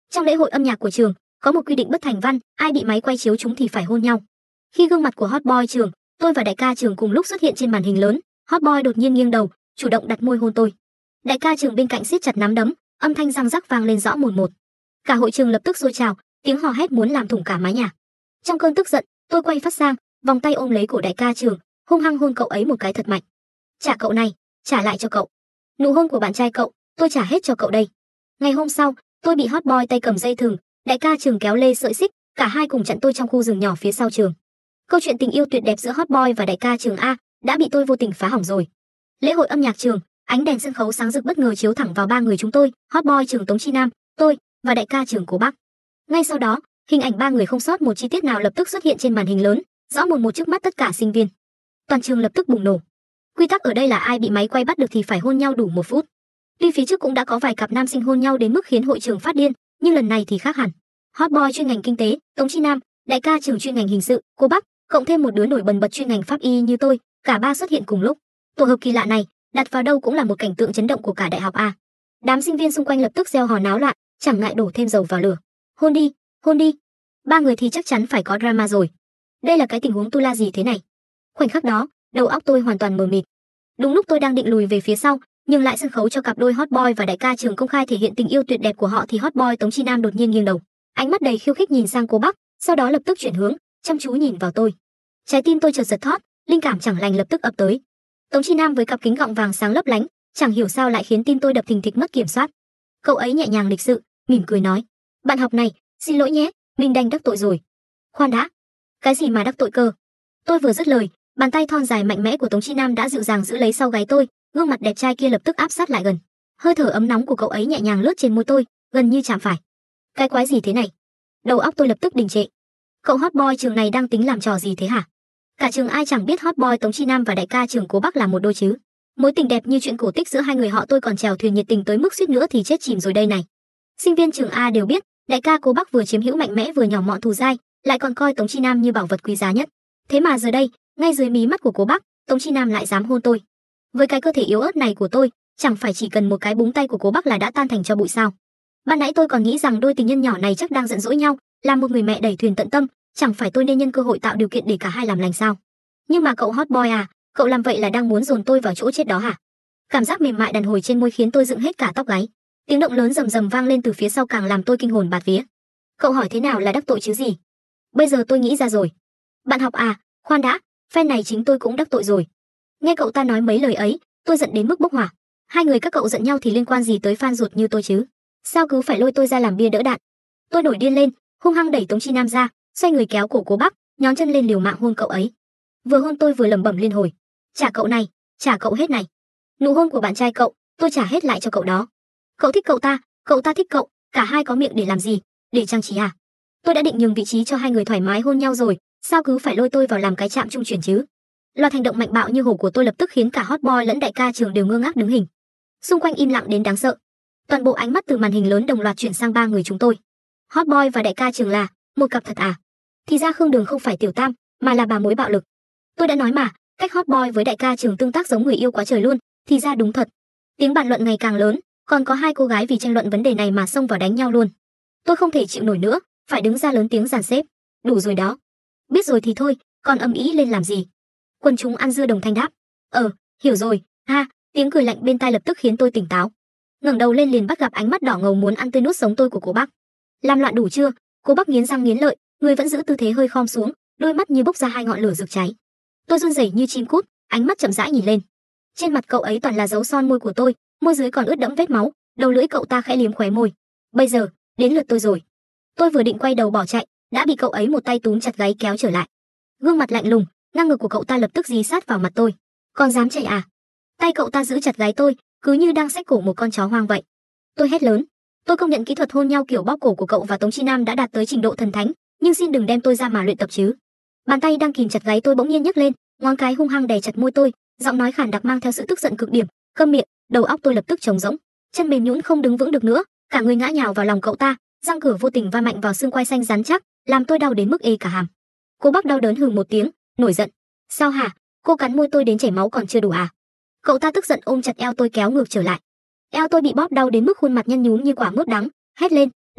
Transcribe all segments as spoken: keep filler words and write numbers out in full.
Trong lễ hội âm nhạc của trường, có một quy định bất thành văn, ai bị máy quay chiếu chúng thì phải hôn nhau. Khi gương mặt của hot boy trường, tôi và đại ca trường cùng lúc xuất hiện trên màn hình lớn, hot boy đột nhiên nghiêng đầu, chủ động đặt môi hôn tôi. Đại ca trường bên cạnh siết chặt nắm đấm, âm thanh răng rắc vang lên rõ mồn một. Cả hội trường lập tức sôi trào, tiếng hò hét muốn làm thủng cả mái nhà. Trong cơn tức giận, tôi quay phát sang, vòng tay ôm lấy cổ đại ca trường, hung hăng hôn cậu ấy một cái thật mạnh. Trả cậu này, trả lại cho cậu. Nụ hôn của bạn trai cậu, tôi trả hết cho cậu đây. Ngày hôm sau, tôi bị hot boy tay cầm dây thừng, đại ca trường kéo lê sợi xích, cả hai cùng chặn tôi trong khu rừng nhỏ phía sau trường. Câu chuyện tình yêu tuyệt đẹp giữa hot boy và đại ca trường A đã bị tôi vô tình phá hỏng rồi. Lễ hội âm nhạc trường, ánh đèn sân khấu sáng rực bất ngờ chiếu thẳng vào ba người chúng tôi, hot boy trường Tống Chi Nam, tôi và đại ca trường Cố Bắc. Ngay sau đó, hình ảnh ba người không sót một chi tiết nào lập tức xuất hiện trên màn hình lớn, rõ mồn một trước mắt tất cả sinh viên. Toàn trường lập tức bùng nổ. Quy tắc ở đây là ai bị máy quay bắt được thì phải hôn nhau đủ một phút. Tuy phía trước cũng đã có vài cặp nam sinh hôn nhau đến mức khiến hội trường phát điên, nhưng lần này thì khác hẳn. Hot boy chuyên ngành kinh tế, Tống Chi Nam, đại ca trường chuyên ngành hình sự, Cố Bắc, cộng thêm một đứa nổi bần bật chuyên ngành pháp y như tôi, cả ba xuất hiện cùng lúc. Tổ hợp kỳ lạ này, đặt vào đâu cũng là một cảnh tượng chấn động của cả đại học A. Đám sinh viên xung quanh lập tức reo hò náo loạn, chẳng ngại đổ thêm dầu vào lửa. Hôn đi, hôn đi. Ba người thì chắc chắn phải có drama rồi. Đây là cái tình huống tu la gì thế này? Khoảnh khắc đó, đầu óc tôi hoàn toàn mờ mịt. Đúng lúc tôi đang định lùi về phía sau, nhưng lại sân khấu cho cặp đôi hot boy và đại ca trường công khai thể hiện tình yêu tuyệt đẹp của họ thì hot boy Tống Chi Nam đột nhiên nghiêng đầu, ánh mắt đầy khiêu khích nhìn sang Cố Bắc, sau đó lập tức chuyển hướng, chăm chú nhìn vào tôi. Trái tim tôi chợt giật thót, linh cảm chẳng lành lập tức ập tới. Tống Chi Nam với cặp kính gọng vàng sáng lấp lánh, chẳng hiểu sao lại khiến tim tôi đập thình thịch mất kiểm soát. Cậu ấy nhẹ nhàng lịch sự, mỉm cười nói: "Bạn học này, xin lỗi nhé, mình đành đắc tội rồi." Khoan đã, cái gì mà đắc tội cơ? Tôi vừa dứt lời, bàn tay thon dài mạnh mẽ của Tống Chi Nam đã dịu dàng giữ lấy sau gáy tôi, gương mặt đẹp trai kia lập tức áp sát lại gần. Hơi thở ấm nóng của cậu ấy nhẹ nhàng lướt trên môi tôi, gần như chạm phải. Cái quái gì thế này? Đầu óc tôi lập tức đình trệ. Cậu hot boy trường này đang tính làm trò gì thế hả? Cả trường ai chẳng biết hot boy Tống Chi Nam và đại ca trường Cố Bắc là một đôi chứ. Mối tình đẹp như chuyện cổ tích giữa hai người họ tôi còn chèo thuyền nhiệt tình tới mức suýt nữa thì chết chìm rồi đây này. Sinh viên trường A đều biết, đại ca Cố Bắc vừa chiếm hữu mạnh mẽ vừa nhỏ mọn thù dai, lại còn coi Tống Chi Nam như bảo vật quý giá nhất. Thế mà giờ đây, ngay dưới mí mắt của Cố Bắc, Tống Chi Nam lại dám hôn tôi. Với cái cơ thể yếu ớt này của tôi, chẳng phải chỉ cần một cái búng tay của Cố Bắc là đã tan thành tro bụi sao? Ban nãy tôi còn nghĩ rằng đôi tình nhân nhỏ này chắc đang giận dỗi nhau, làm một người mẹ đẩy thuyền tận tâm, chẳng phải tôi nên nhân cơ hội tạo điều kiện để cả hai làm lành sao? Nhưng mà cậu hot boy à, cậu làm vậy là đang muốn dồn tôi vào chỗ chết đó hả? Cảm giác mềm mại đàn hồi trên môi khiến tôi dựng hết cả tóc gáy. Tiếng động lớn rầm rầm vang lên từ phía sau càng làm tôi kinh hồn bạt vía. Cậu hỏi thế nào là đắc tội chứ gì? Bây giờ tôi nghĩ ra rồi. Bạn học à, khoan đã, phen này chính tôi cũng đắc tội rồi. Nghe cậu ta nói mấy lời ấy, tôi giận đến mức bốc hỏa. Hai người các cậu giận nhau thì liên quan gì tới fan ruột như tôi chứ? Sao cứ phải lôi tôi ra làm bia đỡ đạn? Tôi nổi điên lên, hung hăng đẩy Tống Chi Nam ra, xoay người kéo cổ Cố Bắc, nhón chân lên liều mạng hôn cậu ấy. Vừa hôn tôi vừa lẩm bẩm liên hồi: "Trả cậu này, trả cậu hết này. Nụ hôn của bạn trai cậu, tôi trả hết lại cho cậu đó. Cậu thích cậu ta, cậu ta thích cậu, cả hai có miệng để làm gì? Để trang trí à? Tôi đã định nhường vị trí cho hai người thoải mái hôn nhau rồi, sao cứ phải lôi tôi vào làm cái chạm trung chuyển chứ?" Loạt hành động mạnh bạo như hổ của tôi lập tức khiến cả hot boy lẫn đại ca trường đều ngơ ngác đứng hình. Xung quanh im lặng đến đáng sợ. Toàn bộ ánh mắt từ màn hình lớn đồng loạt chuyển sang ba người chúng tôi. Hot boy và đại ca trường là một cặp thật à? Thì ra Khương Đường không phải tiểu tam, mà là bà mối bạo lực. Tôi đã nói mà, cách hot boy với đại ca trường tương tác giống người yêu quá trời luôn, thì ra đúng thật. Tiếng bàn luận ngày càng lớn, còn có hai cô gái vì tranh luận vấn đề này mà xông vào đánh nhau luôn. Tôi không thể chịu nổi nữa, phải đứng ra lớn tiếng dàn xếp. Đủ rồi đó. Biết rồi thì thôi, còn ầm ĩ lên làm gì? Quần chúng ăn dưa đồng thanh đáp: "Ờ, hiểu rồi." Ha, tiếng cười lạnh bên tai lập tức khiến tôi tỉnh táo. Ngẩng đầu lên liền bắt gặp ánh mắt đỏ ngầu muốn ăn tươi nuốt sống tôi của Cố Bắc. Làm loạn đủ chưa? Cố Bắc nghiến răng nghiến lợi, người vẫn giữ tư thế hơi khom xuống, đôi mắt như bốc ra hai ngọn lửa rực cháy. Tôi run rẩy như chim cút, ánh mắt chậm rãi nhìn lên. Trên mặt cậu ấy toàn là dấu son môi của tôi, môi dưới còn ướt đẫm vết máu, đầu lưỡi cậu ta khẽ liếm khóe môi. Bây giờ, đến lượt tôi rồi. Tôi vừa định quay đầu bỏ chạy, đã bị cậu ấy một tay túm chặt gáy kéo trở lại. Gương mặt lạnh lùng, ngang ngực của cậu ta lập tức dí sát vào mặt tôi. Còn dám chạy à? Tay cậu ta giữ chặt gáy tôi, cứ như đang xách cổ một con chó hoang vậy. Tôi hét lớn. Tôi công nhận kỹ thuật hôn nhau kiểu bóp cổ của cậu và Tống Chi Nam đã đạt tới trình độ thần thánh, nhưng xin đừng đem tôi ra mà luyện tập chứ. Bàn tay đang kìm chặt gáy tôi bỗng nhiên nhấc lên, ngón cái hung hăng đè chặt môi tôi, giọng nói khàn đặc mang theo sự tức giận cực điểm. Câm miệng. Đầu óc tôi lập tức trống rỗng, chân mềm nhũn không đứng vững được nữa, cả người ngã nhào vào lòng cậu ta, răng cửa vô tình va mạnh vào xương quai xanh rắn chắc, làm tôi đau đến mức ê cả hàm. Cố Bắc đau đớn hừ một tiếng, nổi giận. Sao hả? Cô cắn môi tôi đến chảy máu còn chưa đủ à? Cậu ta tức giận ôm chặt eo tôi kéo ngược trở lại. Eo tôi bị bóp đau đến mức khuôn mặt nhăn nhúm như quả mướp đắng, hét lên, đau.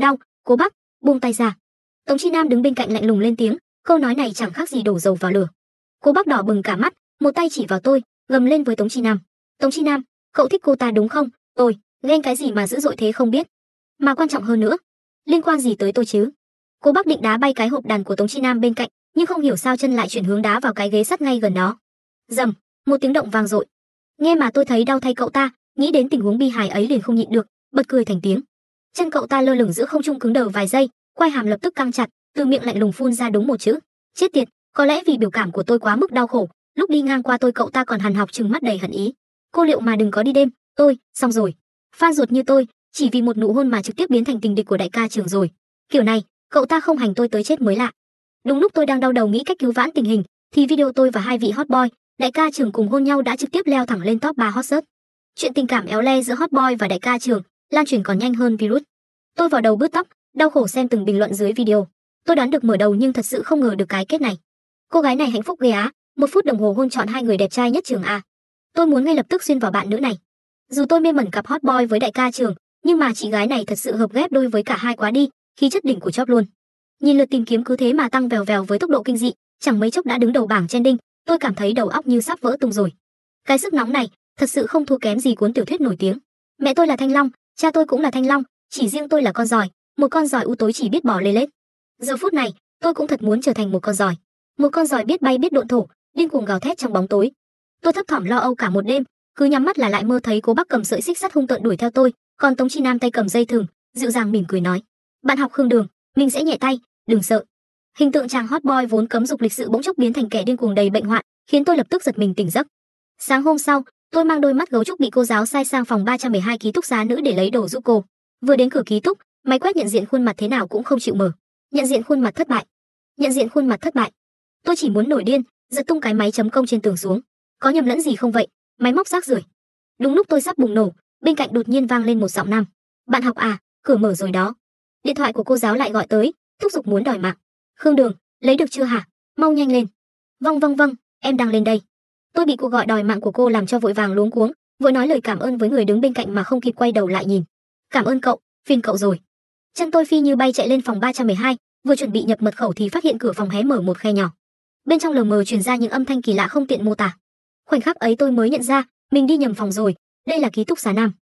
Cố Bắc, buông tay ra. Tống Chi Nam đứng bên cạnh lạnh lùng lên tiếng, câu nói này chẳng khác gì đổ dầu vào lửa. Cố Bắc đỏ bừng cả mắt, một tay chỉ vào tôi, gầm lên với Tống Chi Nam. Tống Chi Nam, cậu thích cô ta đúng không? Tôi, ghen cái gì mà dữ dội thế không biết. Mà quan trọng hơn nữa, liên quan gì tới tôi chứ? Cố Bắc định đá bay cái hộp đàn của Tống Chi Nam bên cạnh, nhưng không hiểu sao chân lại chuyển hướng đá vào cái ghế sắt ngay gần đó. Rầm, một tiếng động vang dội. Nghe mà tôi thấy đau thay cậu ta, nghĩ đến tình huống bi hài ấy liền không nhịn được, bật cười thành tiếng. Chân cậu ta lơ lửng giữa không trung cứng đờ vài giây, quai hàm lập tức căng chặt, từ miệng lạnh lùng phun ra đúng một chữ: chết tiệt. Có lẽ vì biểu cảm của tôi quá mức đau khổ, lúc đi ngang qua tôi cậu ta còn hằn học trừng mắt đầy hận ý. Cô liệu mà đừng có đi đêm, tôi, xong rồi. Fan ruột như tôi, chỉ vì một nụ hôn mà trực tiếp biến thành tình địch của đại ca Trường rồi. Kiểu này, cậu ta không hành tôi tới chết mới lạ. Đúng lúc tôi đang đau đầu nghĩ cách cứu vãn tình hình, thì video tôi và hai vị hot boy, đại ca Trường cùng hôn nhau đã trực tiếp leo thẳng lên top ba hot search. Chuyện tình cảm éo le giữa hot boy và đại ca Trường lan truyền còn nhanh hơn virus. Tôi vào đầu bứt tóc, đau khổ xem từng bình luận dưới video. Tôi đoán được mở đầu nhưng thật sự không ngờ được cái kết này. Cô gái này hạnh phúc ghê á, một phút đồng hồ hôn chọn hai người đẹp trai nhất trường A. Tôi muốn ngay lập tức xuyên vào bạn nữ này. Dù tôi mê mẩn cặp hot boy với đại ca Trường, nhưng mà chị gái này thật sự hợp ghép đôi với cả hai quá đi, khí chất đỉnh của chóp luôn. Nhìn lượt tìm kiếm cứ thế mà tăng vèo vèo với tốc độ kinh dị, chẳng mấy chốc đã đứng đầu bảng trending, tôi cảm thấy đầu óc như sắp vỡ tung rồi. Cái sức nóng này, thật sự không thua kém gì cuốn tiểu thuyết nổi tiếng. Mẹ tôi là Thanh Long, cha tôi cũng là Thanh Long, chỉ riêng tôi là con giòi, một con giòi u tối chỉ biết bò lê lết. Giờ phút này, tôi cũng thật muốn trở thành một con giòi, một con giòi biết bay biết độn thổ, điên cuồng gào thét trong bóng tối. Tôi thấp thỏm lo âu cả một đêm, cứ nhắm mắt là lại mơ thấy Cố Bắc cầm sợi xích sắt hung tợn đuổi theo tôi, còn Tống Chi Nam tay cầm dây thừng, dịu dàng mỉm cười nói: "Bạn học Khương Đường, mình sẽ nhẹ tay, đừng sợ." Hình tượng chàng hot boy vốn cấm dục lịch sự bỗng chốc biến thành kẻ điên cuồng đầy bệnh hoạn, khiến tôi lập tức giật mình tỉnh giấc. Sáng hôm sau, tôi mang đôi mắt gấu trúc bị cô giáo sai sang phòng ba trăm mười hai ký túc xá nữ để lấy đồ giúp cô. Vừa đến cửa ký túc, máy quét nhận diện khuôn mặt thế nào cũng không chịu mở. Nhận diện khuôn mặt thất bại. Nhận diện khuôn mặt thất bại. Tôi chỉ muốn nổi điên, giật tung cái máy chấm công trên tường xuống. Có nhầm lẫn gì không vậy? Máy móc rác rưởi. Đúng lúc tôi sắp bùng nổ, bên cạnh đột nhiên vang lên một giọng nam. "Bạn học à, cửa mở rồi đó." Điện thoại của cô giáo lại gọi tới, thúc giục muốn đòi mạng. "Khương Đường, lấy được chưa hả? Mau nhanh lên." "Vâng vâng vâng, em đang lên đây." Tôi bị cuộc gọi đòi mạng của cô làm cho vội vàng luống cuống, vội nói lời cảm ơn với người đứng bên cạnh mà không kịp quay đầu lại nhìn. "Cảm ơn cậu, phiền cậu rồi." Chân tôi phi như bay chạy lên phòng ba trăm mười hai, vừa chuẩn bị nhập mật khẩu thì phát hiện cửa phòng hé mở một khe nhỏ. Bên trong lờ mờ truyền ra những âm thanh kỳ lạ không tiện mô tả. Khoảnh khắc ấy tôi mới nhận ra, mình đi nhầm phòng rồi, đây là ký túc xá nam.